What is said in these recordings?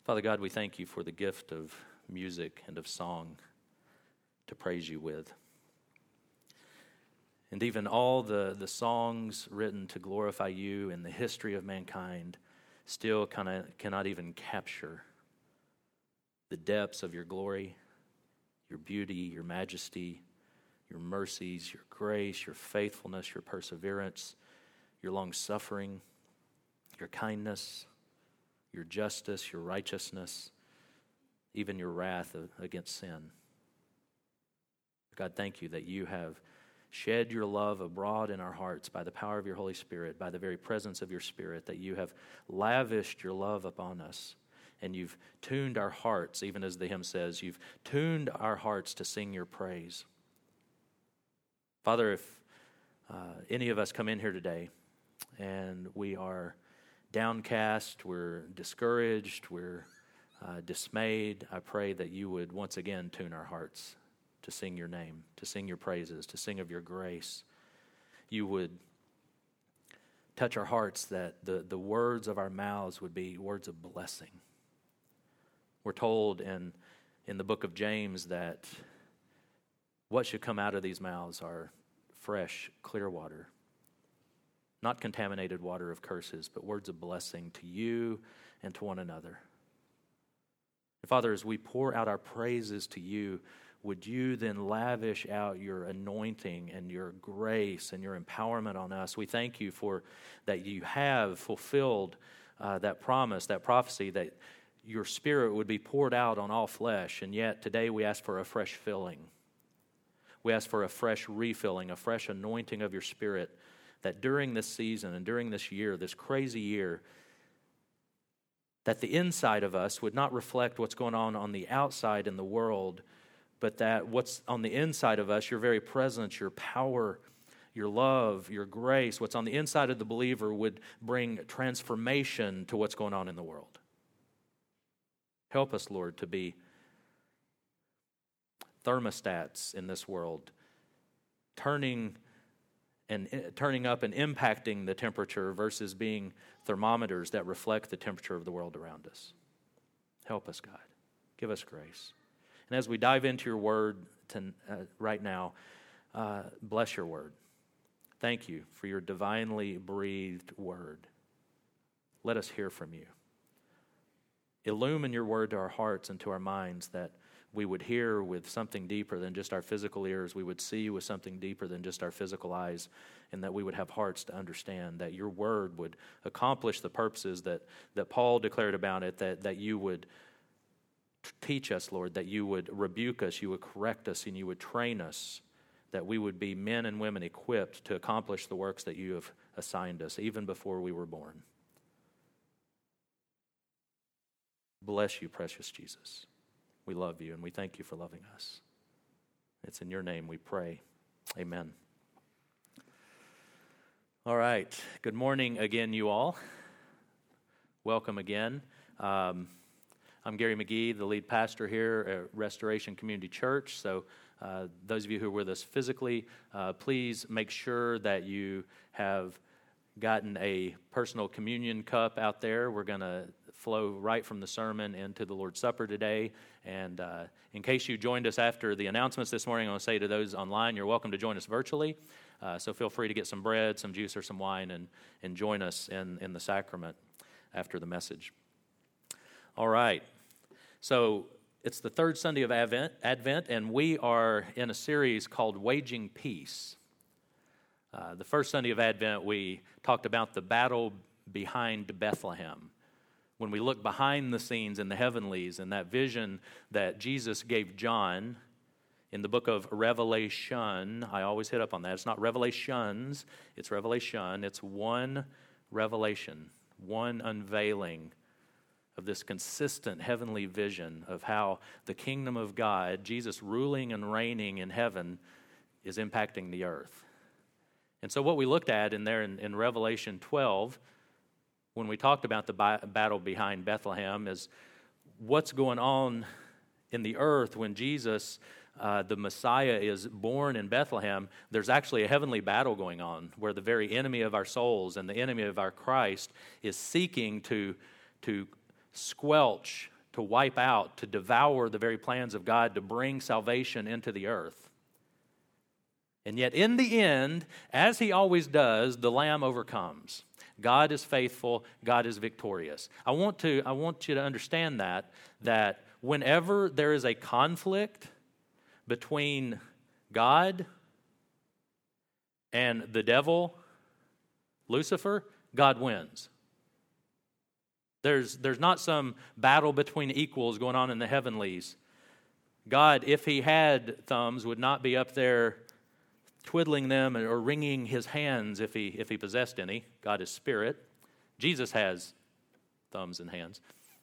Father God, we thank you for the gift of music and of song to praise you with. And even all the songs written to glorify you in the history of mankind still cannot even capture the depths of your glory, your beauty, your majesty, your mercies, your grace, your faithfulness, your perseverance, your long-suffering, your kindness, your justice, your righteousness, even your wrath against sin. God, thank you that you have shed your love abroad in our hearts by the power of your Holy Spirit, by the very presence of your Spirit, that you have lavished your love upon us, and you've tuned our hearts, even as the hymn says, you've tuned our hearts to sing your praise. Father, if any of us come in here today and we are downcast, we're discouraged, we're dismayed, I pray that you would once again tune our hearts to sing your name, to sing your praises, to sing of your grace. You would touch our hearts that the words of our mouths would be words of blessing. We're told in the book of James that what should come out of these mouths are fresh, clear water, not contaminated water of curses, but words of blessing to you and to one another. And Father, as we pour out our praises to you, would you then lavish out your anointing and your grace and your empowerment on us? We thank you for that you have fulfilled that promise, that prophecy, that your Spirit would be poured out on all flesh. And yet today we ask for a fresh filling. We ask for a fresh refilling, a fresh anointing of your Spirit, that during this season and during this year, this crazy year, that the inside of us would not reflect what's going on the outside in the world, but that what's on the inside of us, your very presence, your power, your love, your grace, what's on the inside of the believer would bring transformation to what's going on in the world. Help us, Lord, to be thermostats in this world, turning up and impacting the temperature versus being thermometers that reflect the temperature of the world around us. Help us, God. Give us grace. And as we dive into your word right now, bless your word. Thank you for your divinely breathed word. Let us hear from you. Illumine your word to our hearts and to our minds, that we would hear with something deeper than just our physical ears. We would see with something deeper than just our physical eyes, and that we would have hearts to understand that your word would accomplish the purposes that Paul declared about it, that you would teach us, Lord, that you would rebuke us, you would correct us, and you would train us, that we would be men and women equipped to accomplish the works that you have assigned us, even before we were born. Bless you, precious Jesus. We love you, and we thank you for loving us. It's in your name we pray. Amen. All right. Good morning again, you all. Welcome again. I'm Gary McGee, the lead pastor here at Restoration Community Church. So those of you who are with us physically, please make sure that you have gotten a personal communion cup out there. We're going to flow right from the sermon into the Lord's Supper today. And in case you joined us after the announcements this morning, I want to say to those online, you're welcome to join us virtually. So feel free to get some bread, some juice, or some wine and join us in the sacrament after the message. All right. So it's the third Sunday of Advent, and we are in a series called Waging Peace. The first Sunday of Advent, we talked about the battle behind Bethlehem. When we look behind the scenes in the heavenlies and that vision that Jesus gave John in the book of Revelation, I always hit up on that. It's not Revelations, it's Revelation. It's one revelation, one unveiling of this consistent heavenly vision of how the kingdom of God, Jesus ruling and reigning in heaven, is impacting the earth. And so what we looked at in Revelation 12, when we talked about the battle behind Bethlehem, is what's going on in the earth when Jesus, the Messiah, is born in Bethlehem. There's actually a heavenly battle going on where the very enemy of our souls and the enemy of our Christ is seeking to squelch to wipe out, to devour the very plans of God to bring salvation into the earth. And yet in the end, as he always does, the Lamb overcomes. God is faithful, God is victorious. I want you to understand that whenever there is a conflict between God and the devil, Lucifer, God wins. There's not some battle between equals going on in the heavenlies. God, if he had thumbs, would not be up there twiddling them or wringing his hands if he possessed any. God is spirit. Jesus has thumbs and hands.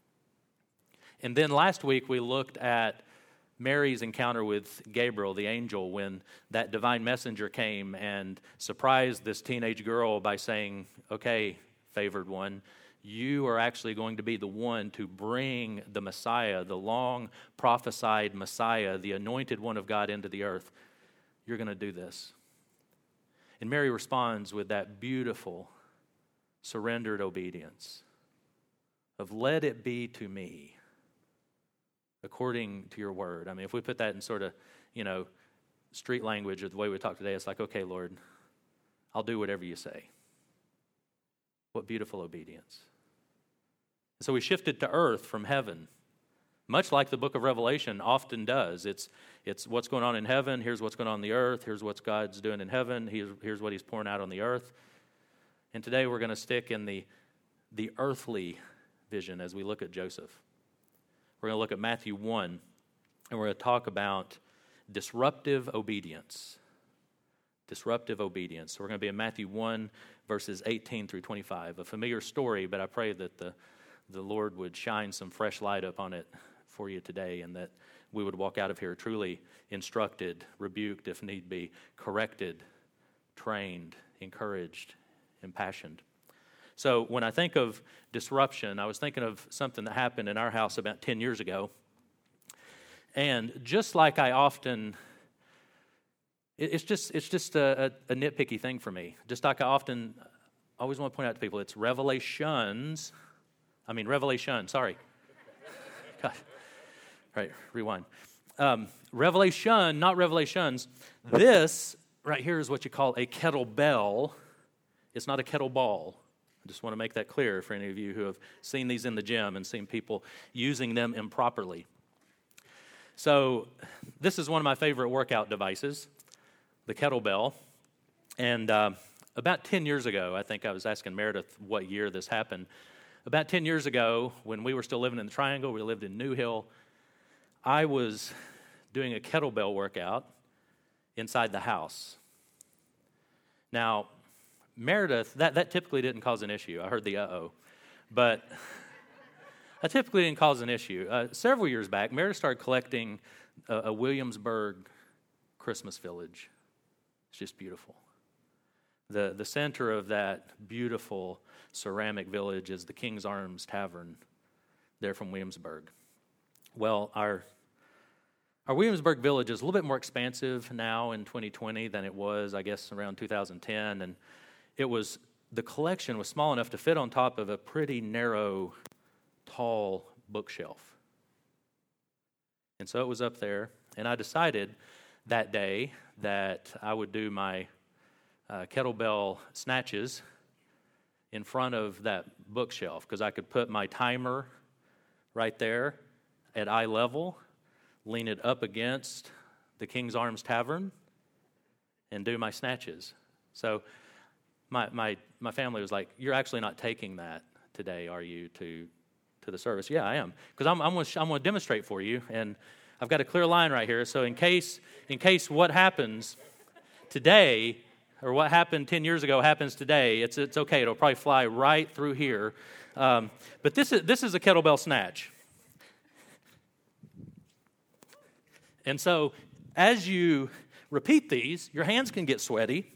And then last week we looked at Mary's encounter with Gabriel, the angel, when that divine messenger came and surprised this teenage girl by saying, okay, favored one, you are actually going to be the one to bring the Messiah, the long prophesied Messiah, the anointed one of God into the earth. You're going to do this. And Mary responds with that beautiful, surrendered obedience of let it be to me according to your word. I mean, if we put that in sort of, street language of the way we talk today, it's like, okay, Lord, I'll do whatever you say. What beautiful obedience. So we shifted to earth from heaven, much like the book of Revelation often does. It's what's going on in heaven, here's what's going on the earth, here's what God's doing in heaven, here's what he's pouring out on the earth. And today we're going to stick in the earthly vision as we look at Joseph. We're going to look at Matthew 1, and we're going to talk about disruptive obedience. Disruptive obedience. So we're going to be in Matthew 1, verses 18 through 25. A familiar story, but I pray that the Lord would shine some fresh light upon it for you today, and that we would walk out of here truly instructed, rebuked if need be, corrected, trained, encouraged, impassioned. So when I think of disruption, I was thinking of something that happened in our house about 10 years ago. And just like I often, it's just a nitpicky thing for me. Just like I always want to point out to people, it's revelation, sorry. God. All right, rewind. Revelation, not revelations. This right here is what you call a kettlebell. It's not a kettleball. I just want to make that clear for any of you who have seen these in the gym and seen people using them improperly. So this is one of my favorite workout devices, the kettlebell. And about 10 years ago, I think I was asking Meredith what year this happened. About 10 years ago, when we were still living in the Triangle, we lived in New Hill, I was doing a kettlebell workout inside the house. Now, Meredith, that typically didn't cause an issue. I heard the uh-oh. But that typically didn't cause an issue. Several years back, Meredith started collecting a Williamsburg Christmas village. It's just beautiful. The center of that beautiful ceramic village is the King's Arms Tavern there from Williamsburg. Well, our Williamsburg village is a little bit more expansive now in 2020 than it was, I guess, around 2010. And the collection was small enough to fit on top of a pretty narrow, tall bookshelf. And so it was up there. And I decided that day that I would do my kettlebell snatches in front of that bookshelf because I could put my timer right there at eye level, lean it up against the King's Arms Tavern, and do my snatches. So my family was like, "You're actually not taking that today, are you, to the service?" "Yeah, I am, because I'm going to demonstrate for you, and I've got a clear line right here. So in case what happens today, or what happened 10 years ago happens today, it's okay. It'll probably fly right through here. But this is a kettlebell snatch. And so as you repeat these, your hands can get sweaty.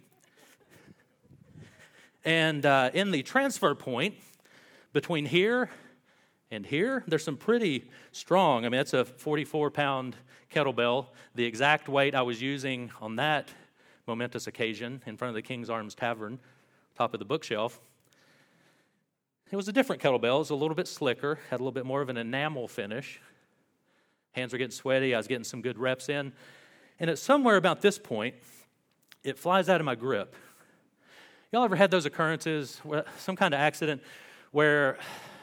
And in the transfer point between here and here, there's some pretty strong, it's a 44-pound kettlebell, the exact weight I was using on that momentous occasion in front of the King's Arms Tavern, top of the bookshelf. It was a different kettlebell. It was a little bit slicker, had a little bit more of an enamel finish. Hands were getting sweaty. I was getting some good reps in. And at somewhere about this point, it flies out of my grip. Y'all ever had those occurrences, some kind of accident where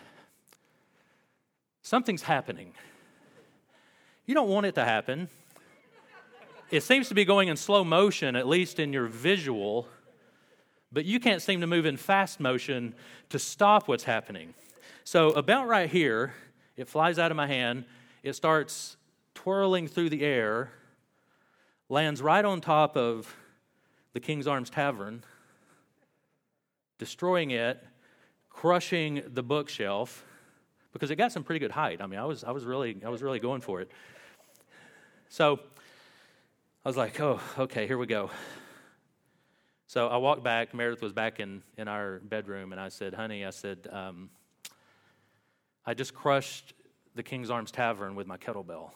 something's happening? You don't want it to happen. It seems to be going in slow motion, at least in your visual, but you can't seem to move in fast motion to stop what's happening. So about right here, it flies out of my hand. It starts twirling through the air, lands right on top of the King's Arms Tavern, destroying it, crushing the bookshelf, because it got some pretty good height. I mean, I was really going for it. So I was like, oh, okay, here we go. So I walked back. Meredith was back in our bedroom, and I said, honey, I just crushed the King's Arms Tavern with my kettlebell.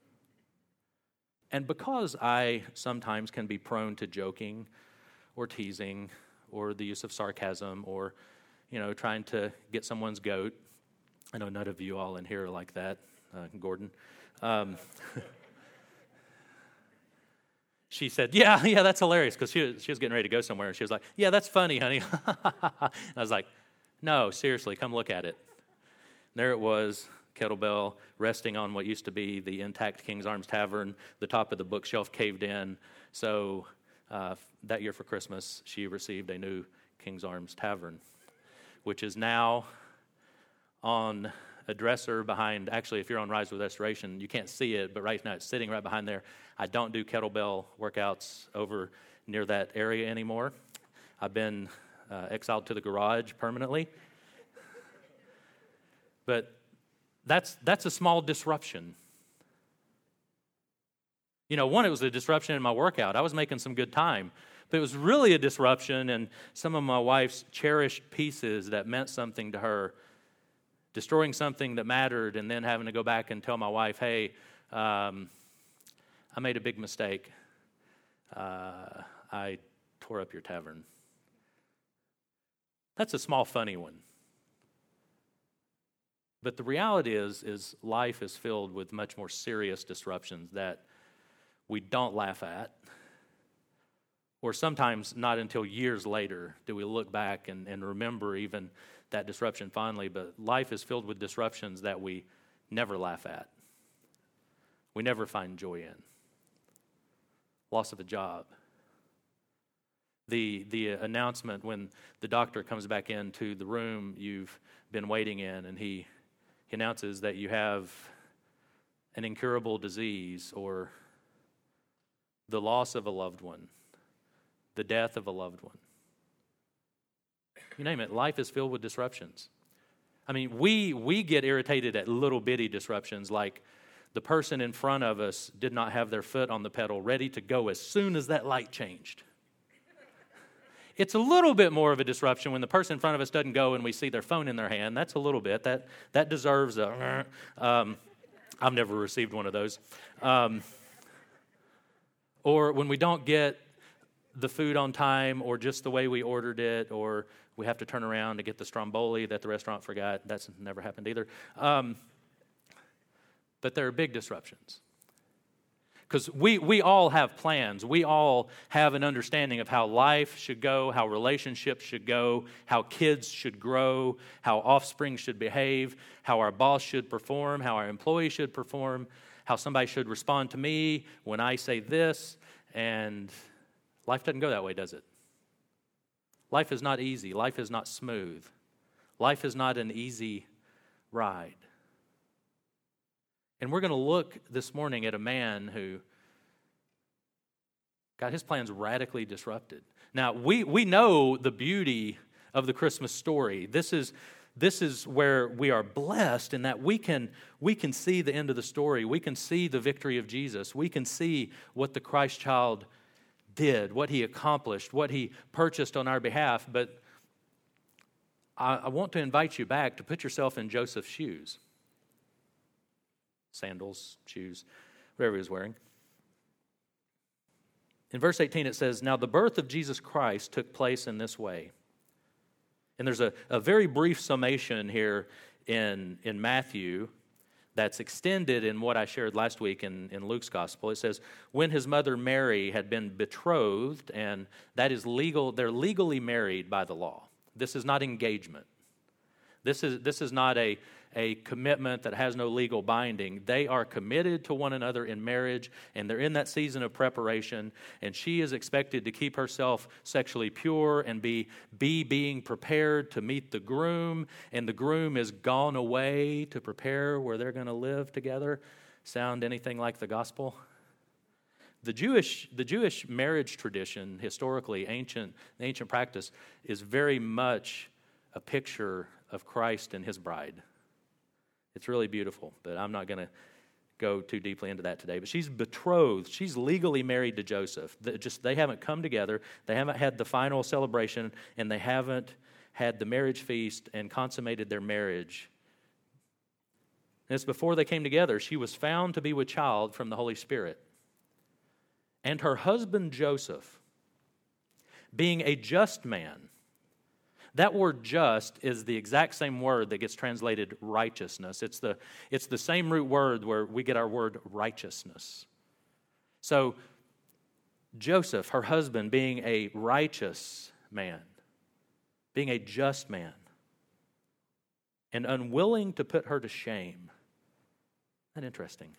And because I sometimes can be prone to joking or teasing or the use of sarcasm or, trying to get someone's goat. I know none of you all in here are like that, Gordon. She said, yeah, that's hilarious, because she was getting ready to go somewhere, and she was like, yeah, that's funny, honey. And I was like, no, seriously, come look at it. And there it was, kettlebell, resting on what used to be the intact King's Arms Tavern. The top of the bookshelf caved in. So that year for Christmas, she received a new King's Arms Tavern, which is now on a dresser behind, actually, if you're on Rise with Restoration, you can't see it, but right now it's sitting right behind there. I don't do kettlebell workouts over near that area anymore. I've been exiled to the garage permanently. But that's a small disruption. One, it was a disruption in my workout. I was making some good time. But it was really a disruption in some of my wife's cherished pieces that meant something to her. Destroying something that mattered and then having to go back and tell my wife, hey, I made a big mistake. I tore up your tavern. That's a small, funny one. But the reality is life is filled with much more serious disruptions that we don't laugh at. Or sometimes not until years later do we look back and remember even that disruption fondly. But life is filled with disruptions that we never laugh at. We never find joy in. Loss of a job. The announcement when the doctor comes back into the room you've been waiting in, and he announces that you have an incurable disease, or the loss of a loved one, the death of a loved one. You name it, life is filled with disruptions. I mean, we get irritated at little bitty disruptions, like the person in front of us did not have their foot on the pedal ready to go as soon as that light changed. It's a little bit more of a disruption when the person in front of us doesn't go and we see their phone in their hand. That's a little bit. That deserves a... I've never received one of those. Or when we don't get the food on time, or just the way we ordered it, or we have to turn around to get the stromboli that the restaurant forgot. That's never happened either. But there are big disruptions. Because we all have plans. We all have an understanding of how life should go, how relationships should go, how kids should grow, how offspring should behave, how our boss should perform, how our employee should perform, how somebody should respond to me when I say this. And life doesn't go that way, does it? Life is not easy. Life is not smooth. Life is not an easy ride. And we're going to look this morning at a man who got his plans radically disrupted. Now, we know the beauty of the Christmas story. This is where we are blessed in that we can see the end of the story. We can see the victory of Jesus. We can see what the Christ child did, what he accomplished, what he purchased on our behalf. But I want to invite you back to put yourself in Joseph's shoes. Sandals, shoes, whatever he was wearing. In verse 18 it says, "Now the birth of Jesus Christ took place in this way. And there's a very brief summation here in Matthew that's extended in what I shared last week in Luke's gospel. It says, when his mother Mary had been betrothed, and that is legal, they're legally married by the law. This is not engagement. This is not a commitment that has no legal binding. They are committed to one another in marriage, and they're in that season of preparation, and she is expected to keep herself sexually pure and be being prepared to meet the groom, and the groom is gone away to prepare where they're going to live together. Sound anything like the gospel? The Jewish marriage tradition, historically, ancient practice, is very much a picture of Christ and his bride. It's really beautiful, but I'm not going to go too deeply into that today. But she's betrothed. She's legally married to Joseph. They haven't come together. They haven't had the final celebration, and they haven't had the marriage feast and consummated their marriage. And it's before they came together. She was found to be with child from the Holy Spirit. And her husband Joseph, being a just man. That word just is the exact same word that gets translated righteousness. It's the same root word where we get our word righteousness. So Joseph, her husband, being a righteous man, being a just man, and unwilling to put her to shame. Isn't that interesting?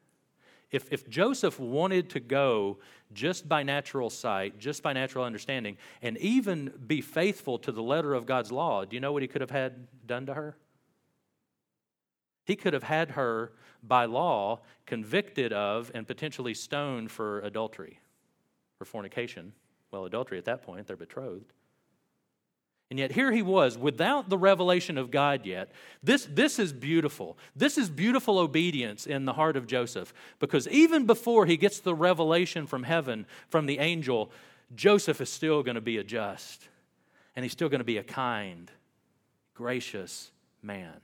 If Joseph wanted to go just by natural sight, just by natural understanding, and even be faithful to the letter of God's law, do you know what he could have had done to her? He could have had her, by law, convicted of and potentially stoned for adultery, for fornication. Well, adultery at that point, they're betrothed. And yet here he was, without the revelation of God yet. This is beautiful. This is beautiful obedience in the heart of Joseph. Because even before he gets the revelation from heaven, from the angel, Joseph is still going to be a just. And he's still going to be a kind, gracious man.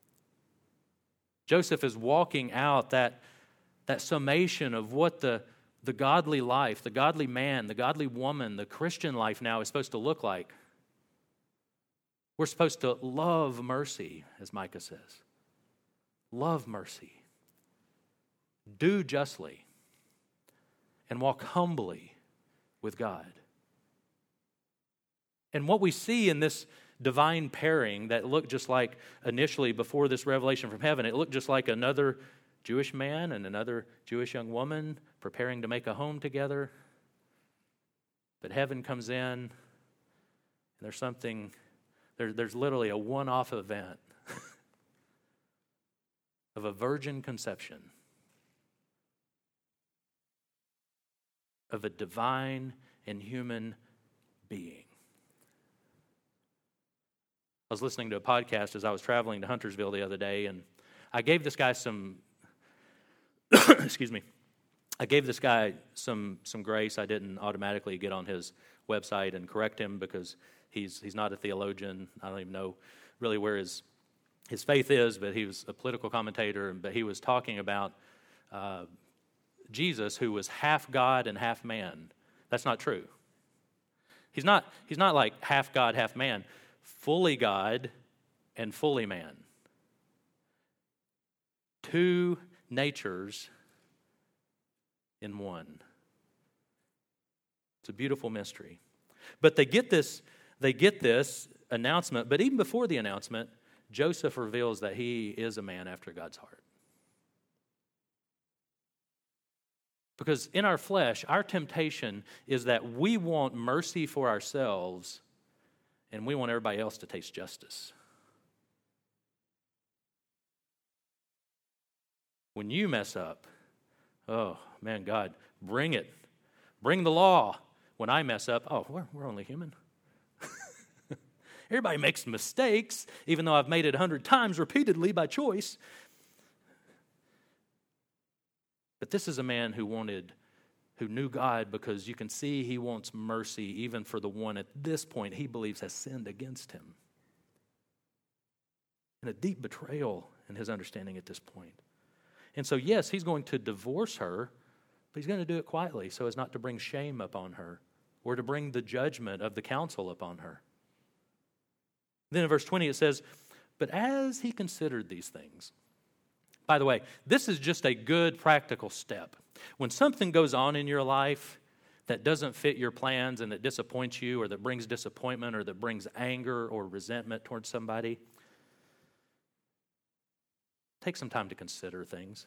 Joseph is walking out that summation of what the godly life, the godly man, the godly woman, the Christian life now is supposed to look like. We're supposed to love mercy, as Micah says. Love mercy. Do justly. And walk humbly with God. And what we see in this divine pairing that looked just like initially before this revelation from heaven, it looked just like another Jewish man and another Jewish young woman preparing to make a home together. But heaven comes in, and there's literally a one-off event of a virgin conception of a divine and human being. I was listening to a podcast as I was traveling to Huntersville the other day, and I gave this guy some I gave this guy some grace. I didn't automatically get on his website and correct him because he's not a theologian. I don't even know really where his faith is, but he was a political commentator. But he was talking about Jesus, who was half God and half man. That's not true. He's not like half God, half man. Fully God and fully man. Two natures in one. It's a beautiful mystery. But they get this announcement, but even before the announcement, Joseph reveals that he is a man after God's heart. Because in our flesh, our temptation is that we want mercy for ourselves and we want everybody else to taste justice. When you mess up, oh man, God, bring it. Bring the law. When I mess up, oh, we're only human. Everybody makes mistakes, even though I've made it 100 times repeatedly by choice. But this is a man who knew God, because you can see he wants mercy even for the one at this point he believes has sinned against him. And a deep betrayal in his understanding at this point. And so, yes, he's going to divorce her, but he's going to do it quietly so as not to bring shame upon her or to bring the judgment of the council upon her. Then in verse 20 it says, but as he considered these things. By the way, this is just a good practical step. When something goes on in your life that doesn't fit your plans and that disappoints you or that brings disappointment or that brings anger or resentment towards somebody, take some time to consider things.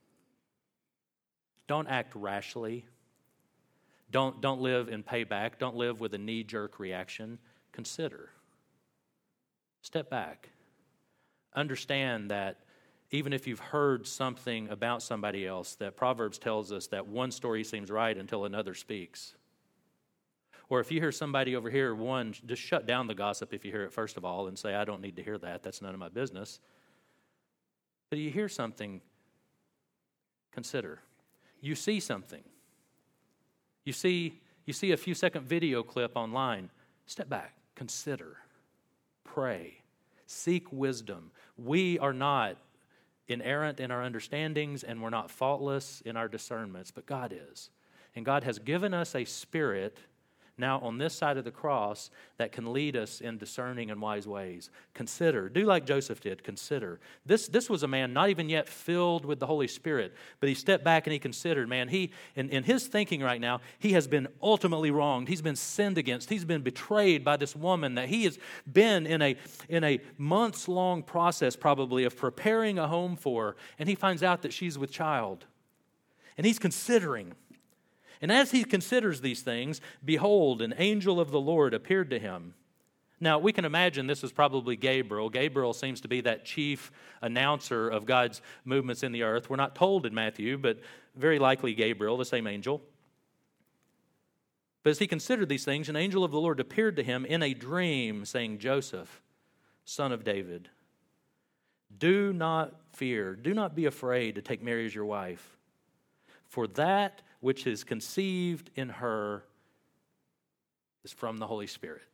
Don't act rashly. Don't live in payback. Don't live with a knee-jerk reaction. Consider. Step back. Understand that even if you've heard something about somebody else, that Proverbs tells us that one story seems right until another speaks. Or if you hear somebody over here, one, just shut down the gossip if you hear it first of all and say, I don't need to hear that. That's none of my business. But you hear something, consider. You see something. You see a few second video clip online. Step back, consider, pray, seek wisdom. We are not inerrant in our understandings and we're not faultless in our discernments, but God is. And God has given us a spirit now on this side of the cross that can lead us in discerning and wise ways. Consider. Do like Joseph did. Consider. This was a man not even yet filled with the Holy Spirit, but he stepped back and he considered, man, in his thinking right now, he has been ultimately wronged. He's been sinned against. He's been betrayed by this woman that he has been in a months-long process probably of preparing a home for, and he finds out that she's with child. And he's considering. And as he considers these things, behold, an angel of the Lord appeared to him. Now, we can imagine this was probably Gabriel. Gabriel seems to be that chief announcer of God's movements in the earth. We're not told in Matthew, but very likely Gabriel, the same angel. But as he considered these things, an angel of the Lord appeared to him in a dream, saying, Joseph, son of David, do not fear, do not be afraid to take Mary as your wife, for that which is conceived in her is from the Holy Spirit.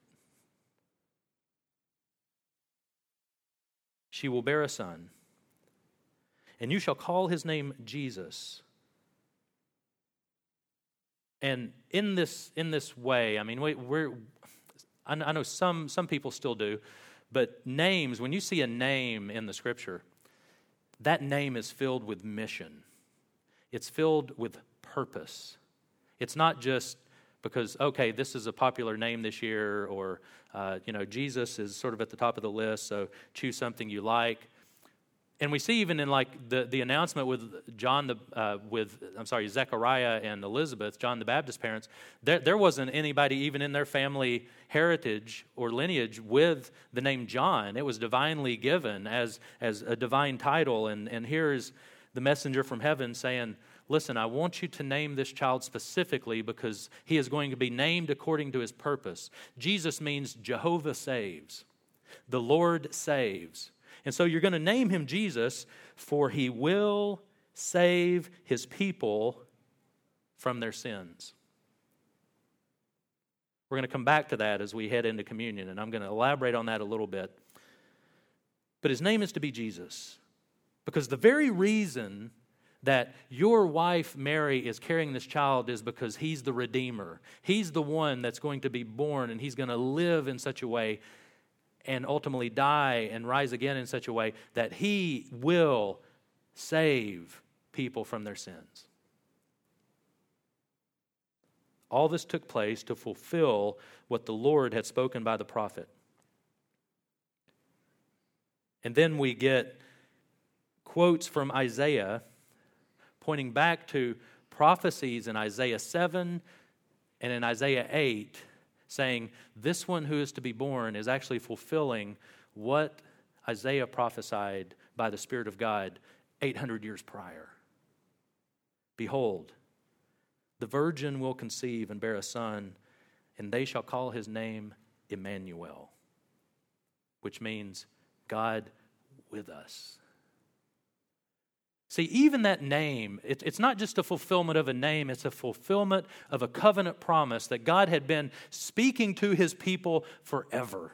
She will bear a son, and you shall call his name Jesus. And in this way, I mean, I know some people still do, but names, when you see a name in the Scripture, that name is filled with mission. It's filled with purpose. It's not just because, okay, this is a popular name this year, or, Jesus is sort of at the top of the list, so choose something you like. And we see even in like the announcement with Zechariah and Elizabeth, John the Baptist's parents, there wasn't anybody even in their family heritage or lineage with the name John. It was divinely given as a divine title. And here's the messenger from heaven saying, listen, I want you to name this child specifically because he is going to be named according to his purpose. Jesus means Jehovah saves. The Lord saves. And so you're going to name him Jesus, for he will save his people from their sins. We're going to come back to that as we head into communion, and I'm going to elaborate on that a little bit. But his name is to be Jesus, because the very reason that your wife Mary is carrying this child is because he's the Redeemer. He's the one that's going to be born, and he's going to live in such a way and ultimately die and rise again in such a way that he will save people from their sins. All this took place to fulfill what the Lord had spoken by the prophet. And then we get quotes from Isaiah pointing back to prophecies in Isaiah 7 and in Isaiah 8, saying this one who is to be born is actually fulfilling what Isaiah prophesied by the Spirit of God 800 years prior. Behold, the virgin will conceive and bear a son, and they shall call his name Emmanuel, which means God with us. See, even that name, it's not just a fulfillment of a name, it's a fulfillment of a covenant promise that God had been speaking to his people forever.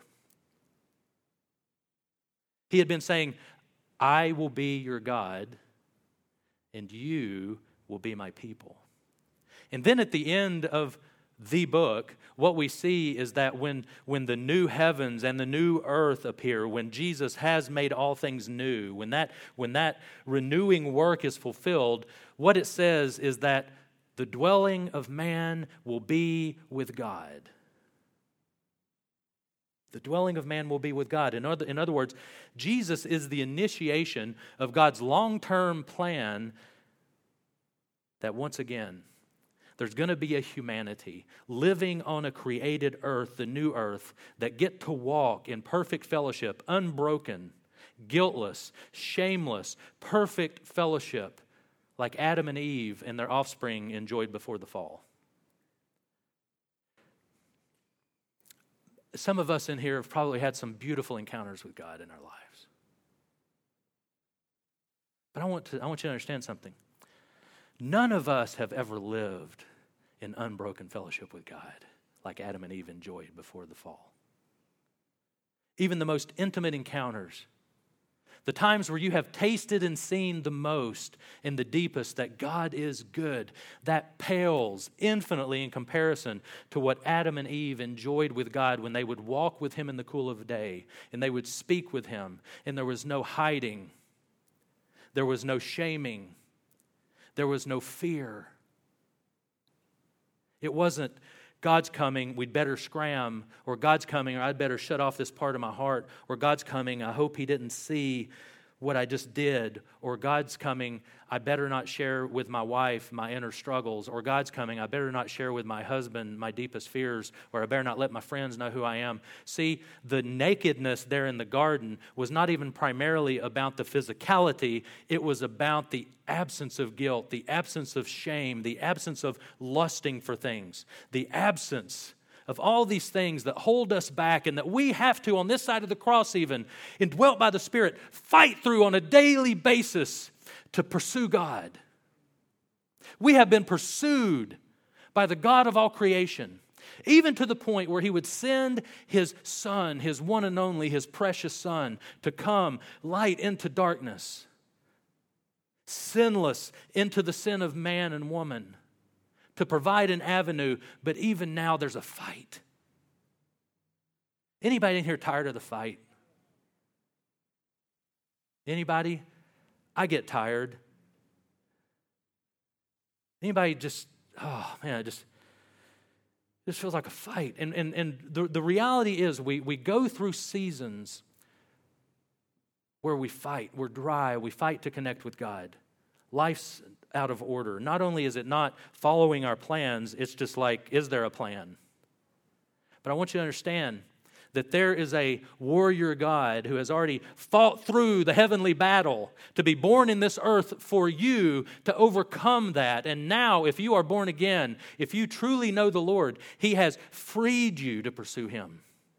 He had been saying, I will be your God, and you will be my people. And then at the end of the book, what we see is that when the new heavens and the new earth appear, when Jesus has made all things new, when that renewing work is fulfilled, what it says is that the dwelling of man will be with God. The dwelling of man will be with God. In other words, Jesus is the initiation of God's long-term plan that once again, there's going to be a humanity living on a created earth, the new earth, that get to walk in perfect fellowship, unbroken, guiltless, shameless, perfect fellowship, like Adam and Eve and their offspring enjoyed before the fall. Some of us in here have probably had some beautiful encounters with God in our lives. But I want you to understand something. None of us have ever lived in unbroken fellowship with God like Adam and Eve enjoyed before the fall. Even the most intimate encounters, the times where you have tasted and seen the most and the deepest that God is good, that pales infinitely in comparison to what Adam and Eve enjoyed with God when they would walk with Him in the cool of day and they would speak with Him, and there was no hiding, there was no shaming, there was no fear. It wasn't God's coming, we'd better scram, or God's coming, or I'd better shut off this part of my heart, or God's coming, I hope He didn't see what I just did, or God's coming, I better not share with my wife my inner struggles, or God's coming, I better not share with my husband my deepest fears, or I better not let my friends know who I am. See, the nakedness there in the garden was not even primarily about the physicality, it was about the absence of guilt, the absence of shame, the absence of lusting for things, the absence of all these things that hold us back and that we have to, on this side of the cross even, indwelt by the Spirit, fight through on a daily basis to pursue God. We have been pursued by the God of all creation, even to the point where He would send His Son, His one and only, His precious Son, to come light into darkness, sinless into the sin of man and woman, to provide an avenue, but even now there's a fight. Anybody in here tired of the fight? Anybody? I get tired. Anybody just, oh man, it just feels like a fight. And the reality is we go through seasons where we fight, we're dry, we fight to connect with God. Life's out of order. Not only is it not following our plans, it's just like, is there a plan? But I want you to understand that there is a warrior God who has already fought through the heavenly battle to be born in this earth for you to overcome that. And now, if you are born again, if you truly know the Lord, He has freed you to pursue Him.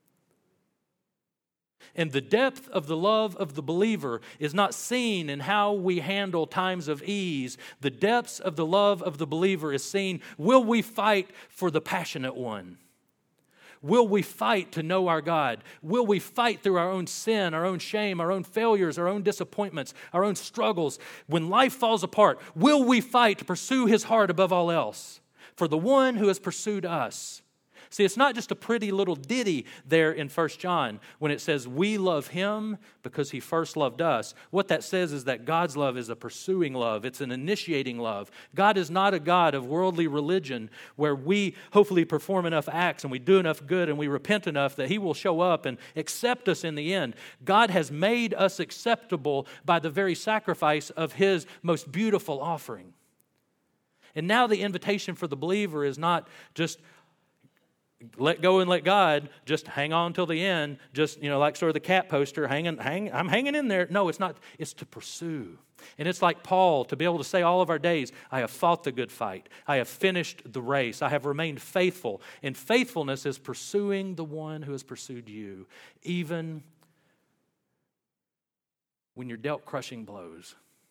And the depth of the love of the believer is not seen in how we handle times of ease. The depths of the love of the believer is seen, will we fight for the passionate one? Will we fight to know our God? Will we fight through our own sin, our own shame, our own failures, our own disappointments, our own struggles? When life falls apart, will we fight to pursue His heart above all else? For the one who has pursued us. See, it's not just a pretty little ditty there in 1 John when it says we love Him because He first loved us. What that says is that God's love is a pursuing love. It's an initiating love. God is not a God of worldly religion where we hopefully perform enough acts and we do enough good and we repent enough that He will show up and accept us in the end. God has made us acceptable by the very sacrifice of His most beautiful offering. And now the invitation for the believer is not just let go and let God, just hang on till the end, just, like sort of the cat poster, I'm hanging in there. No, it's not. It's to pursue. And it's like Paul, to be able to say all of our days, I have fought the good fight. I have finished the race. I have remained faithful. And faithfulness is pursuing the one who has pursued you, even when you're dealt crushing blows.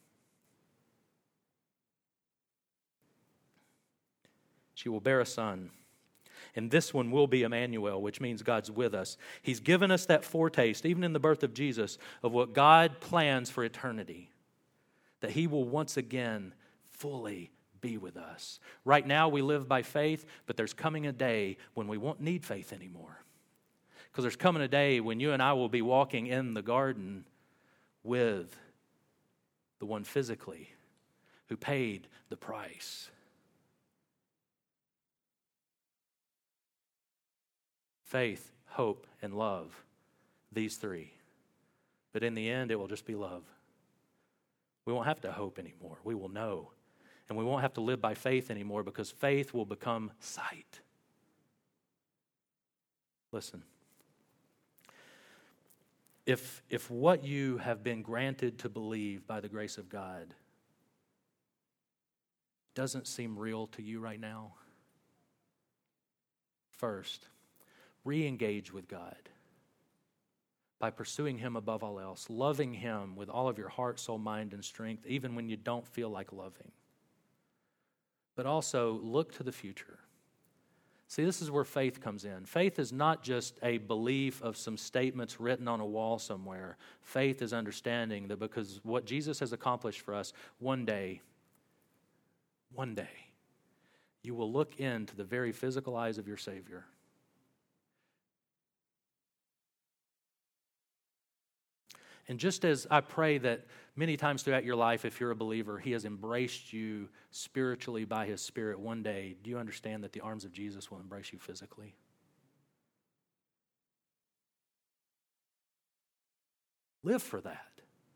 She will bear a son. And this one will be Emmanuel, which means God's with us. He's given us that foretaste, even in the birth of Jesus, of what God plans for eternity. That He will once again fully be with us. Right now we live by faith, but there's coming a day when we won't need faith anymore. Because there's coming a day when you and I will be walking in the garden with the one physically who paid the price. Faith, hope, and love. These three. But in the end, it will just be love. We won't have to hope anymore. We will know. And we won't have to live by faith anymore because faith will become sight. Listen. If what you have been granted to believe by the grace of God doesn't seem real to you right now, first, re-engage with God by pursuing Him above all else, loving Him with all of your heart, soul, mind, and strength, even when you don't feel like loving. But also, look to the future. See, this is where faith comes in. Faith is not just a belief of some statements written on a wall somewhere. Faith is understanding that because what Jesus has accomplished for us, one day, you will look into the very physical eyes of your Savior. And just as I pray that many times throughout your life, if you're a believer, He has embraced you spiritually by His Spirit, one day, do you understand that the arms of Jesus will embrace you physically? Live for that.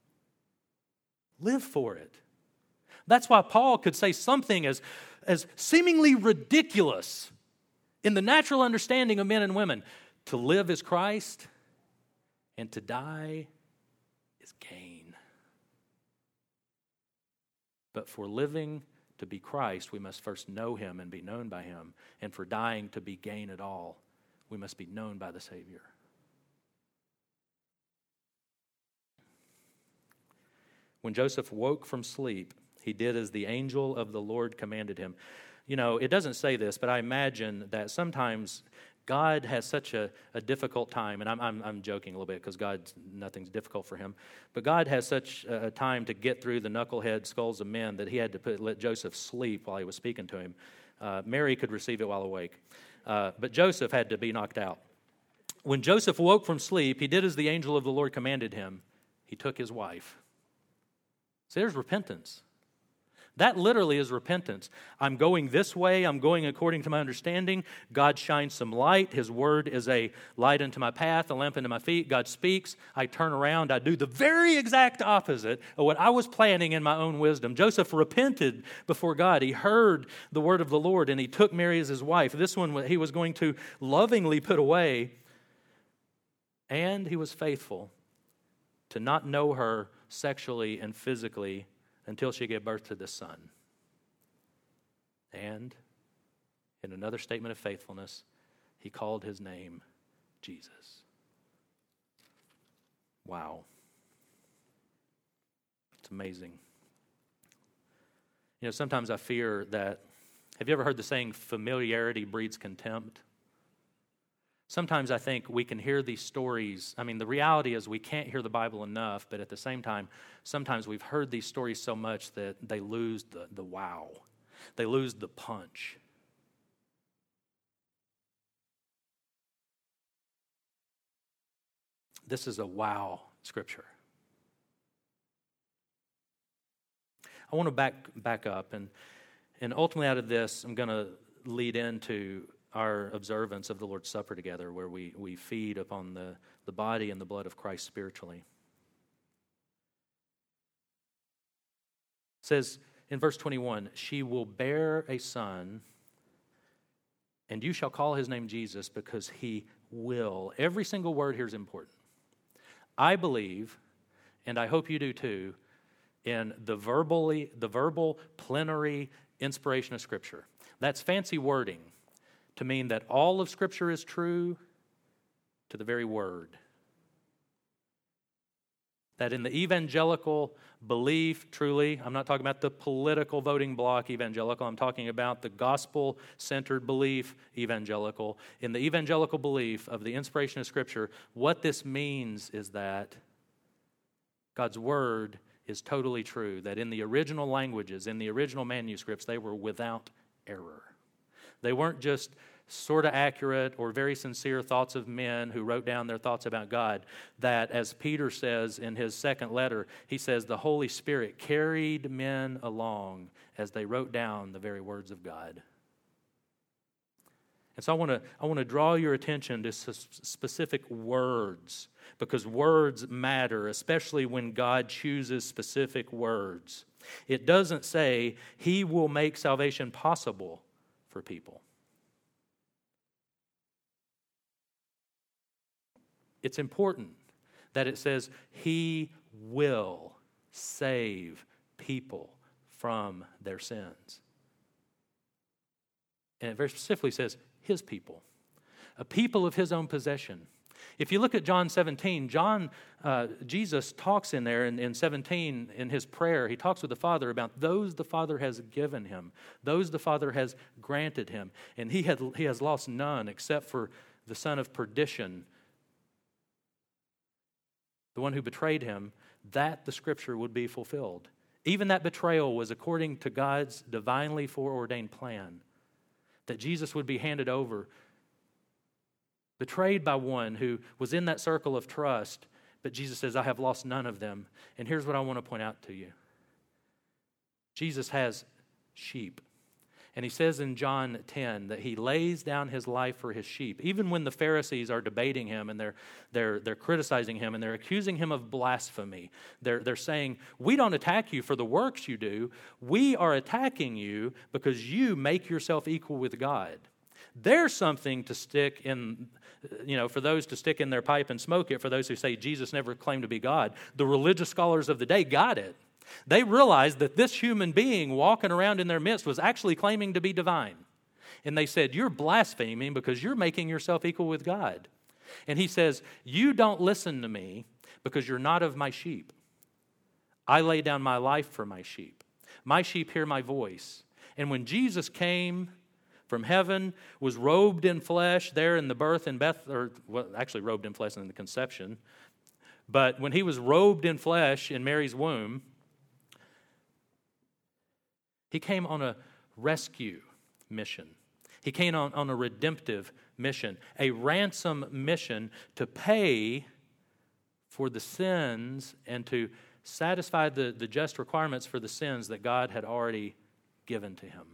Live for it. That's why Paul could say something as seemingly ridiculous in the natural understanding of men and women. To live is Christ, and to die is gain. But for living to be Christ, we must first know Him and be known by Him. And for dying to be gain at all, we must be known by the Savior. When Joseph woke from sleep, he did as the angel of the Lord commanded him. You know, it doesn't say this, but I imagine that sometimes God has such a difficult time, and I'm joking a little bit because nothing's difficult for Him, but God has such a time to get through the knucklehead skulls of men that He had to let Joseph sleep while He was speaking to him. Mary could receive it while awake, but Joseph had to be knocked out. When Joseph woke from sleep, he did as the angel of the Lord commanded him. He took his wife. See, there's repentance. That literally is repentance. I'm going this way. I'm going according to my understanding. God shines some light. His word is a light unto my path, a lamp unto my feet. God speaks. I turn around. I do the very exact opposite of what I was planning in my own wisdom. Joseph repented before God. He heard the word of the Lord, and he took Mary as his wife. This one he was going to lovingly put away, and he was faithful to not know her sexually and physically until she gave birth to this son. And in another statement of faithfulness, he called his name Jesus. Wow. It's amazing. You know, sometimes I fear that, have you ever heard the saying, familiarity breeds contempt? Sometimes I think we can hear these stories. I mean, the reality is we can't hear the Bible enough, but at the same time, sometimes we've heard these stories so much that they lose the wow. They lose the punch. This is a wow scripture. I want to back up, and ultimately out of this, I'm going to lead into our observance of the Lord's Supper together, where we feed upon the body and the blood of Christ spiritually. It says in verse 21, she will bear a son, and you shall call his name Jesus, because he will. Every single word here is important. I believe, and I hope you do too, in the verbal plenary inspiration of Scripture. That's fancy wording to mean that all of Scripture is true to the very word. That in the evangelical belief, truly, I'm not talking about the political voting bloc evangelical, I'm talking about the gospel-centered belief evangelical. In the evangelical belief of the inspiration of Scripture, what this means is that God's word is totally true, that in the original languages, in the original manuscripts, they were without error. They weren't just sort of accurate or very sincere thoughts of men who wrote down their thoughts about God. That, as Peter says in his second letter, he says the Holy Spirit carried men along as they wrote down the very words of God. And so I want to draw your attention to specific words, because words matter, especially when God chooses specific words. It doesn't say He will make salvation possible for people. It's important that it says He will save people from their sins. And it very specifically says His people, a people of His own possession. If you look at John 17, Jesus talks in there in 17 in His prayer. He talks with the Father about those the Father has given Him, those the Father has granted Him. And He has lost none except for the son of perdition, the one who betrayed Him, that the Scripture would be fulfilled. Even that betrayal was according to God's divinely foreordained plan, that Jesus would be handed over, betrayed by one who was in that circle of trust. But Jesus says, I have lost none of them. And here's what I want to point out to you. Jesus has sheep. And He says in John 10 that He lays down His life for His sheep. Even when the Pharisees are debating Him and they're criticizing Him and they're accusing Him of blasphemy. They're saying, we don't attack you for the works you do. We are attacking you because you make yourself equal with God. There's something to stick in, for those to stick in their pipe and smoke it, for those who say Jesus never claimed to be God. The religious scholars of the day got it. They realized that this human being walking around in their midst was actually claiming to be divine. And they said, you're blaspheming because you're making yourself equal with God. And He says, you don't listen to me because you're not of my sheep. I lay down my life for my sheep. My sheep hear my voice. And when Jesus came from heaven, was robed in flesh there in the birth in actually robed in flesh in the conception. But when He was robed in flesh in Mary's womb, He came on a rescue mission. He came on a redemptive mission, a ransom mission to pay for the sins and to satisfy the just requirements for the sins that God had already given to Him.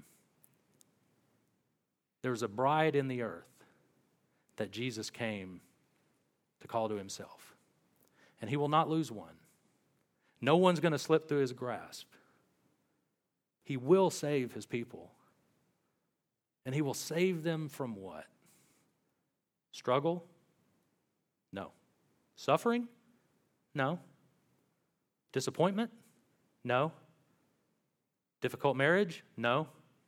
There was a bride in the earth that Jesus came to call to Himself. And He will not lose one. No one's going to slip through His grasp. He will save His people. And He will save them from what? Struggle? No. Suffering? No. Disappointment? No. Difficult marriage? No.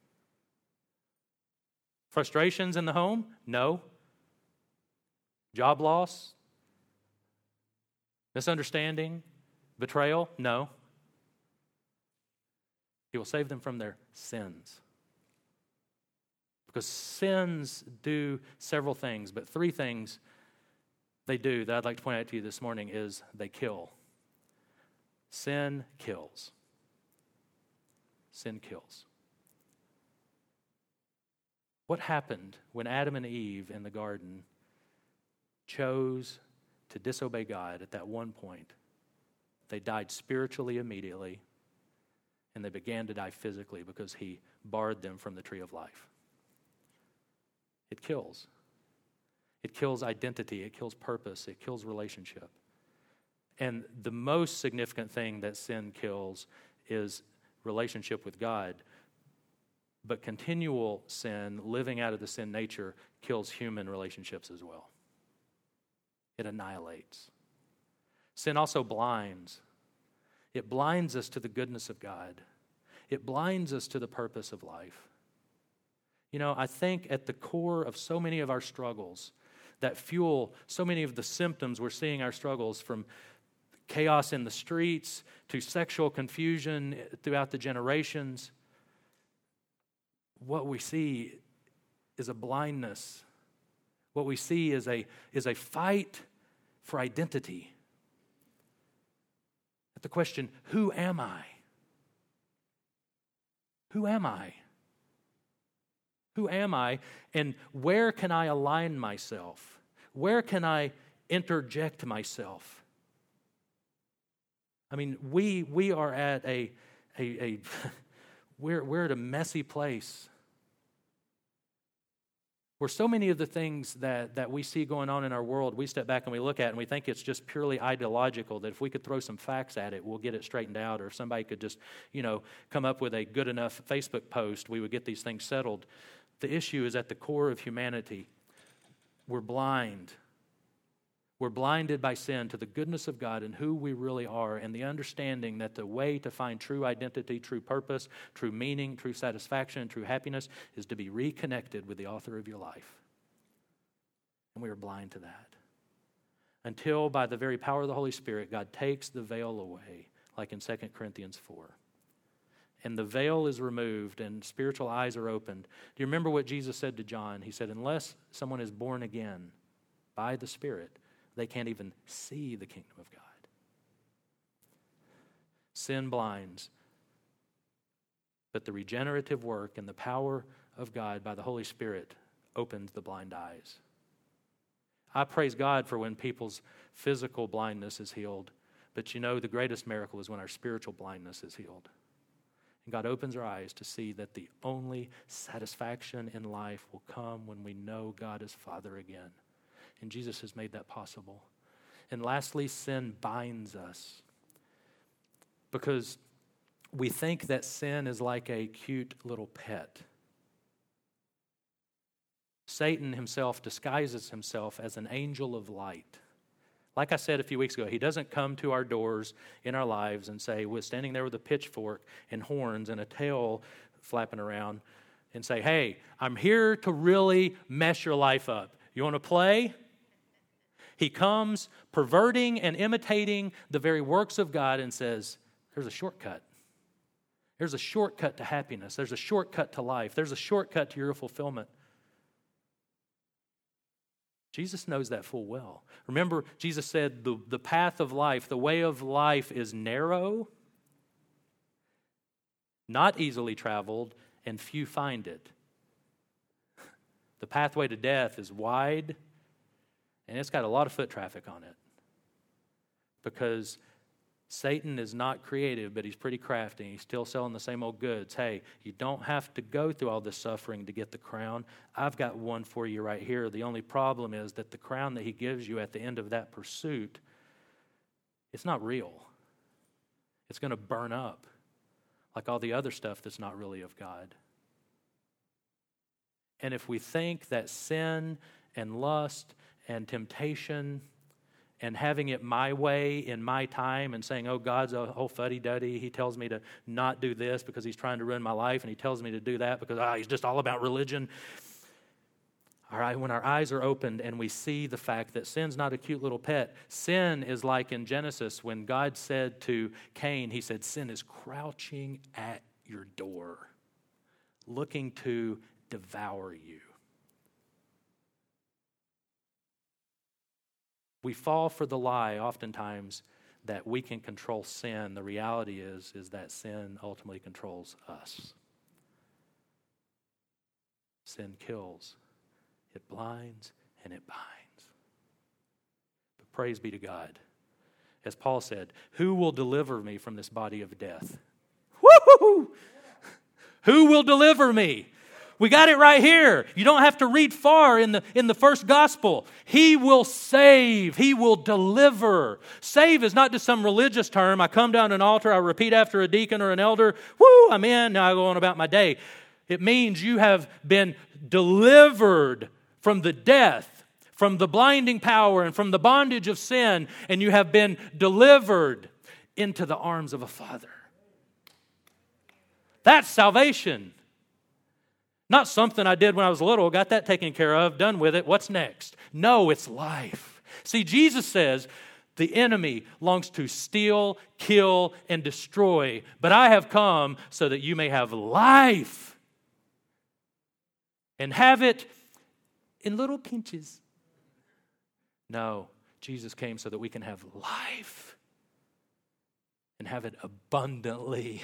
Frustrations in the home? No. Job loss? Misunderstanding? Betrayal? No. He will save them from their sins. Because sins do several things, but three things they do that I'd like to point out to you this morning is they kill. Sin kills. Sin kills. What happened when Adam and Eve in the garden chose to disobey God at that one point? They died spiritually immediately, and they began to die physically because He barred them from the tree of life. It kills. It kills identity. It kills purpose. It kills relationship. And the most significant thing that sin kills is relationship with God. But continual sin, living out of the sin nature, kills human relationships as well. It annihilates. Sin also blinds. It blinds us to the goodness of God. It blinds us to the purpose of life. I think at the core of so many of our struggles that fuel so many of the symptoms we're seeing our struggles, from chaos in the streets to sexual confusion throughout the generations, what we see is a blindness. What we see is a fight for identity. at the question, who am I? Who am I? Who am I, and where can I align myself? Where can I interject myself? I mean, we are at we're at a messy place where so many of the things that we see going on in our world, we step back and we look at and we think it's just purely ideological, that if we could throw some facts at it, we'll get it straightened out, or if somebody could just, come up with a good enough Facebook post, we would get these things settled. The issue is at the core of humanity. We're blind. We're blinded by sin to the goodness of God and who we really are, and the understanding that the way to find true identity, true purpose, true meaning, true satisfaction, true happiness is to be reconnected with the author of your life. And we are blind to that. Until by the very power of the Holy Spirit, God takes the veil away, like in 2 Corinthians 4. And the veil is removed and spiritual eyes are opened. Do you remember what Jesus said to John? He said, unless someone is born again by the Spirit, they can't even see the kingdom of God. Sin blinds. But the regenerative work and the power of God by the Holy Spirit opens the blind eyes. I praise God for when people's physical blindness is healed. But the greatest miracle is when our spiritual blindness is healed. And God opens our eyes to see that the only satisfaction in life will come when we know God as Father again. And Jesus has made that possible. And lastly, sin binds us. Because we think that sin is like a cute little pet. Satan himself disguises himself as an angel of light. Like I said a few weeks ago, he doesn't come to our doors in our lives and say, we're standing there with a pitchfork and horns and a tail flapping around and say, hey, I'm here to really mess your life up. You want to play? He comes perverting and imitating the very works of God and says, there's a shortcut. There's a shortcut to happiness. There's a shortcut to life. There's a shortcut to your fulfillment. Jesus knows that full well. Remember, Jesus said the path of life, the way of life is narrow, not easily traveled, and few find it. The pathway to death is wide, and it's got a lot of foot traffic on it. Because Satan is not creative, but he's pretty crafty. He's still selling the same old goods. Hey, you don't have to go through all this suffering to get the crown. I've got one for you right here. The only problem is that the crown that he gives you at the end of that pursuit, it's not real. It's going to burn up like all the other stuff that's not really of God. And if we think that sin and lust and temptation and having it my way in my time and saying, oh, God's a whole fuddy-duddy. He tells me to not do this because he's trying to ruin my life, and he tells me to do that because he's just all about religion. All right, when our eyes are opened and we see the fact that sin's not a cute little pet. Sin is like in Genesis when God said to Cain, he said, sin is crouching at your door, looking to devour you. We fall for the lie oftentimes that we can control sin. The reality is that sin ultimately controls us. Sin kills, it blinds, and it binds. But praise be to God. As Paul said, who will deliver me from this body of death? Woo-hoo-hoo! Who will deliver me? We got it right here. You don't have to read far in the first gospel. He will save. He will deliver. Save is not just some religious term. I come down an altar, I repeat after a deacon or an elder. Woo, I'm in. Now I go on about my day. It means you have been delivered from the death, from the blinding power, and from the bondage of sin, and you have been delivered into the arms of a Father. That's salvation. Not something I did when I was little, got that taken care of, done with it, what's next? No, it's life. See, Jesus says, the enemy longs to steal, kill, and destroy, but I have come so that you may have life and have it in little pinches. No, Jesus came so that we can have life and have it abundantly.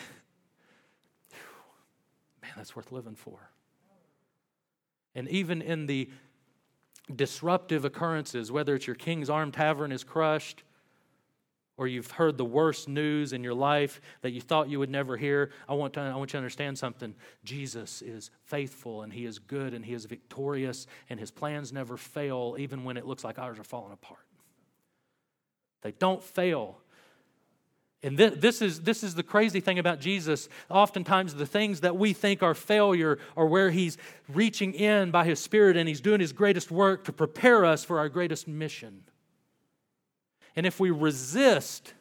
Man, that's worth living for. And even in the disruptive occurrences, whether it's your King's Arm Tavern is crushed, or you've heard the worst news in your life that you thought you would never hear, I want you to understand something. Jesus is faithful, and He is good, and He is victorious, and His plans never fail, even when it looks like ours are falling apart. They don't fail. And this is the crazy thing about Jesus. Oftentimes the things that we think are failure are where He's reaching in by His Spirit, and He's doing His greatest work to prepare us for our greatest mission. And if we resist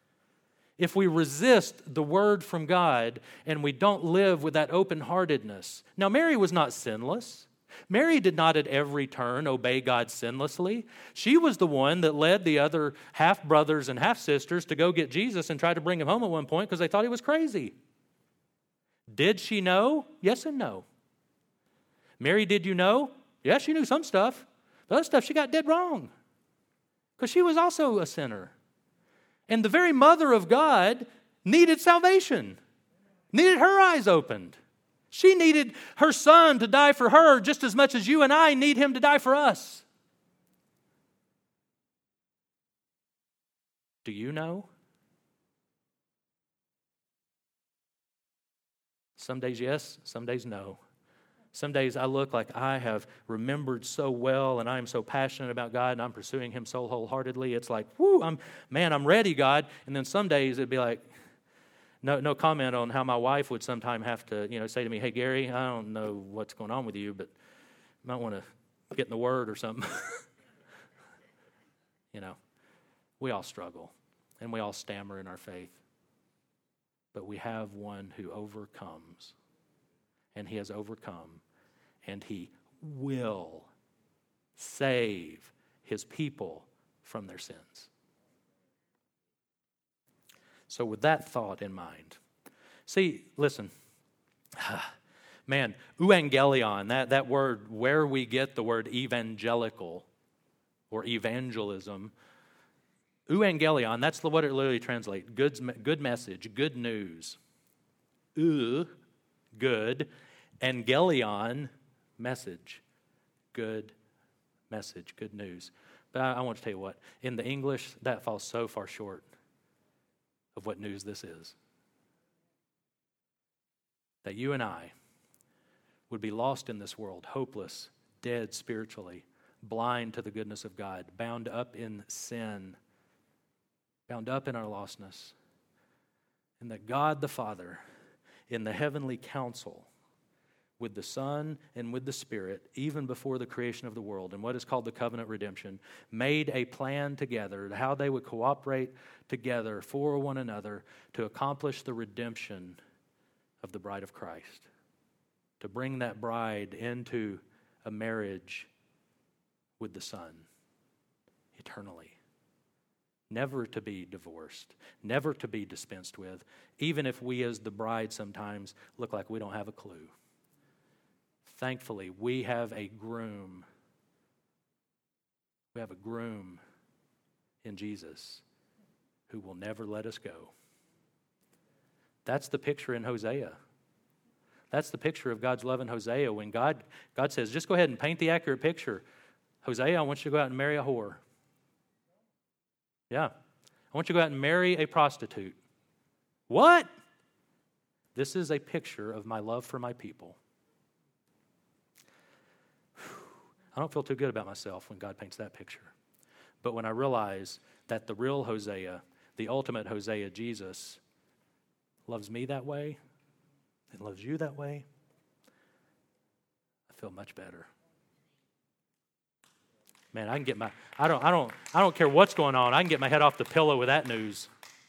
the word from God and we don't live with that open-heartedness. Now, Mary was not sinless. Mary did not at every turn obey God sinlessly. She was the one that led the other half-brothers and half-sisters to go get Jesus and try to bring Him home at one point because they thought He was crazy. Did she know? Yes and no. Mary, did you know? Yes, she knew some stuff. The other stuff she got dead wrong. Because she was also a sinner. And the very mother of God needed salvation, needed her eyes opened. She needed her Son to die for her just as much as you and I need Him to die for us. Do you know? Some days yes, some days no. Some days I look like I have remembered so well and I am so passionate about God and I'm pursuing Him so wholeheartedly. It's like, whoo, I'm ready, God. And then some days it'd be like, no comment on how my wife would sometime have to, say to me, hey, Gary, I don't know what's going on with you, but you might want to get in the Word or something. We all struggle and we all stammer in our faith. But we have one who overcomes. And He has overcome, and He will save His people from their sins. So with that thought in mind, see, listen, man, euangelion, that word, where we get the word evangelical or evangelism, euangelion, that's what it literally translates, good message, good news. Good, angelion, message, good message, good news. But I want to tell you what, in the English, that falls so far short of what news this is. That you and I would be lost in this world, hopeless, dead spiritually, blind to the goodness of God, bound up in sin, bound up in our lostness, and that God the Father, in the heavenly council with the Son and with the Spirit, even before the creation of the world, and what is called the covenant redemption, made a plan together, how they would cooperate together for one another to accomplish the redemption of the bride of Christ, to bring that bride into a marriage with the Son eternally. Never to be divorced, never to be dispensed with, even if we as the bride sometimes look like we don't have a clue. Thankfully, we have a groom. We have a groom in Jesus who will never let us go. That's the picture in Hosea. That's the picture of God's love in Hosea when God says, just go ahead and paint the accurate picture. Hosea, I want you to go out and marry a whore. Yeah. I want you to go out and marry a prostitute. What? This is a picture of my love for my people. I don't feel too good about myself when God paints that picture. But when I realize that the real Hosea, the ultimate Hosea, Jesus, loves me that way and loves you that way, I feel much better. Man, I can get I don't care what's going on. I can get my head off the pillow with that news.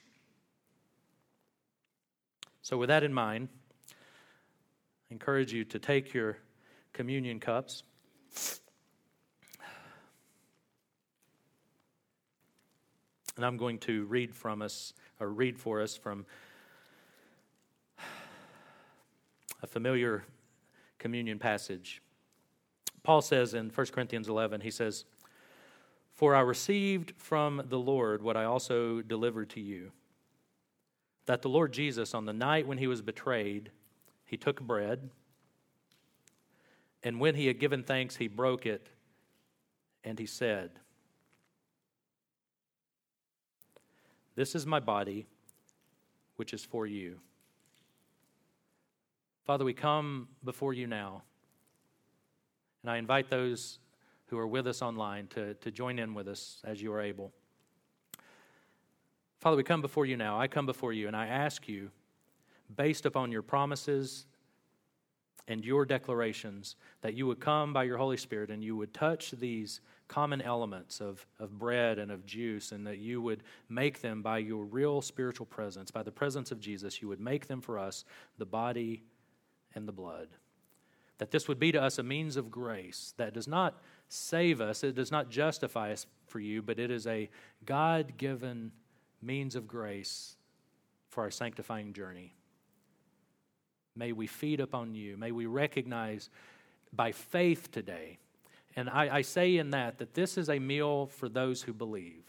So with that in mind, I encourage you to take your communion cups. And I'm going to read for us from a familiar communion passage. Paul says in 1 Corinthians 11, he says, "For I received from the Lord what I also delivered to you, that the Lord Jesus, on the night when he was betrayed, he took bread, and when he had given thanks, he broke it, and he said, "This is my body, which is for you." Father, we come before you now, and I invite those who are with us online to join in with us as you are able. Father, we come before you now. I come before you, and I ask you, based upon your promises and your declarations, that you would come by your Holy Spirit and you would touch these common elements of bread and of juice, and that you would make them by your real spiritual presence, by the presence of Jesus, you would make them for us the body and the blood. That this would be to us a means of grace that does not save us, it does not justify us for you, but it is a God-given means of grace for our sanctifying journey. May we feed upon you. May we recognize by faith today, and I say in that this is a meal for those who believe.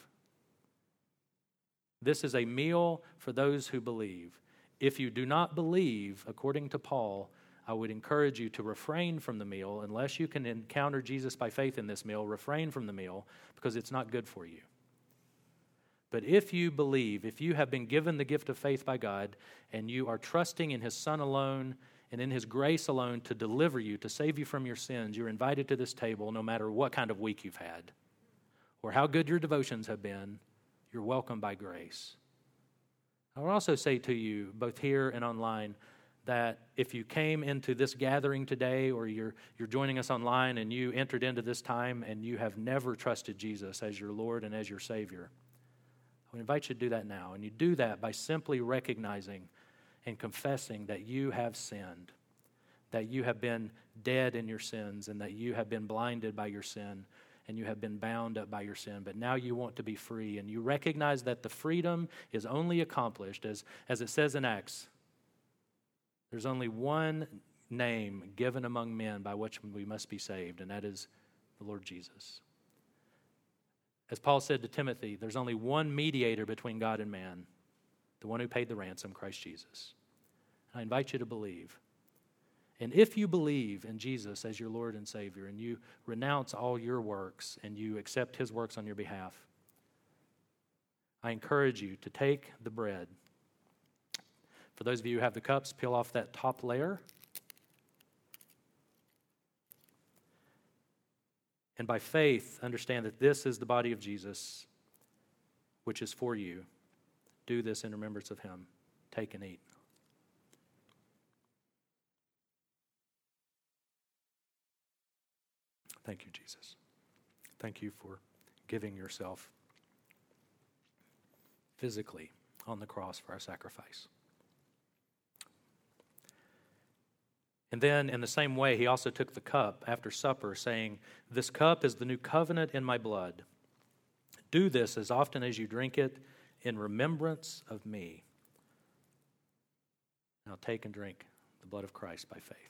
This is a meal for those who believe. If you do not believe, according to Paul, I would encourage you to refrain from the meal. Unless you can encounter Jesus by faith in this meal, refrain from the meal because it's not good for you. But if you believe, if you have been given the gift of faith by God, and you are trusting in His Son alone and in His grace alone to deliver you, to save you from your sins, you're invited to this table no matter what kind of week you've had or how good your devotions have been. You're welcome by grace. I would also say to you, both here and online, that if you came into this gathering today, or you're joining us online and you entered into this time and you have never trusted Jesus as your Lord and as your Savior, I would invite you to do that now. And you do that by simply recognizing and confessing that you have sinned, that you have been dead in your sins, and that you have been blinded by your sin, and you have been bound up by your sin. But now you want to be free, and you recognize that the freedom is only accomplished, as it says in Acts, there's only one name given among men by which we must be saved, and that is the Lord Jesus. As Paul said to Timothy, there's only one mediator between God and man, the one who paid the ransom, Christ Jesus. I invite you to believe. And if you believe in Jesus as your Lord and Savior, and you renounce all your works and you accept His works on your behalf, I encourage you to take the bread. For those of you who have the cups, peel off that top layer. And by faith, understand that this is the body of Jesus, which is for you. Do this in remembrance of Him. Take and eat. Thank you, Jesus. Thank you for giving yourself physically on the cross for our sacrifice. And then, in the same way, He also took the cup after supper, saying, "This cup is the new covenant in my blood. Do this as often as you drink it in remembrance of me." Now take and drink the blood of Christ by faith.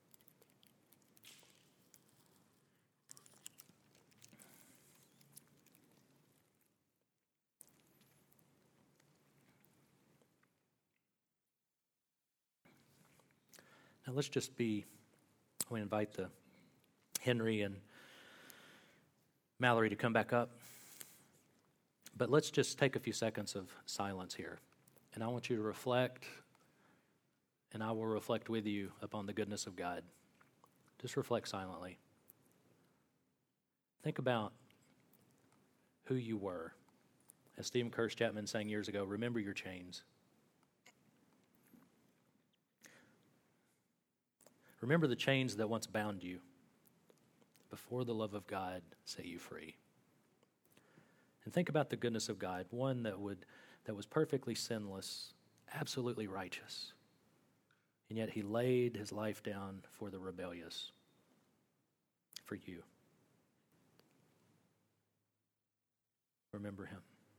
Now let's just we invite the Henry and Mallory to come back up. But let's just take a few seconds of silence here. And I want you to reflect, and I will reflect with you upon the goodness of God. Just reflect silently. Think about who you were. As Stephen Kirsch Chapman sang years ago, remember your chains. Remember the chains that once bound you before the love of God set you free. And think about the goodness of God, one that was perfectly sinless, absolutely righteous. And yet He laid His life down for the rebellious, for you. Remember Him.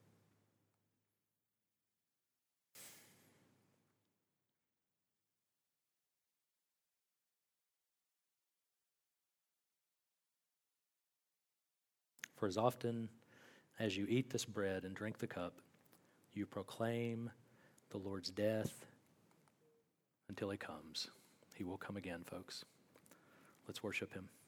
For as often as you eat this bread and drink the cup, you proclaim the Lord's death until he comes. He will come again, folks. Let's worship him.